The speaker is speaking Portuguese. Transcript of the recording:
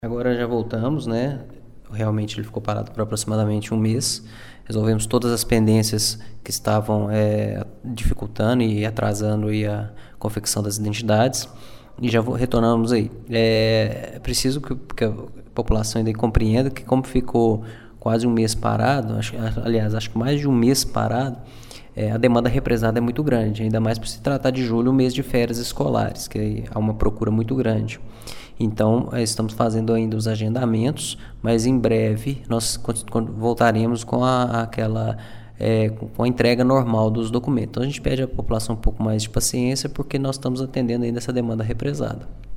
Agora já voltamos, né? Realmente ele ficou parado por aproximadamente um mês. Resolvemos todas as pendências que estavam dificultando e atrasando aí a confecção das identidades e já retornamos aí. É preciso que a população ainda compreenda que como ficou quase um mês parado, aliás, acho que mais de um mês parado, a demanda represada é muito grande, ainda mais por se tratar de julho, um mês de férias escolares, que há uma procura muito grande. Então, estamos fazendo ainda os agendamentos, mas em breve nós voltaremos com com a entrega normal dos documentos. Então, a gente pede à população um pouco mais de paciência, porque nós estamos atendendo ainda essa demanda represada.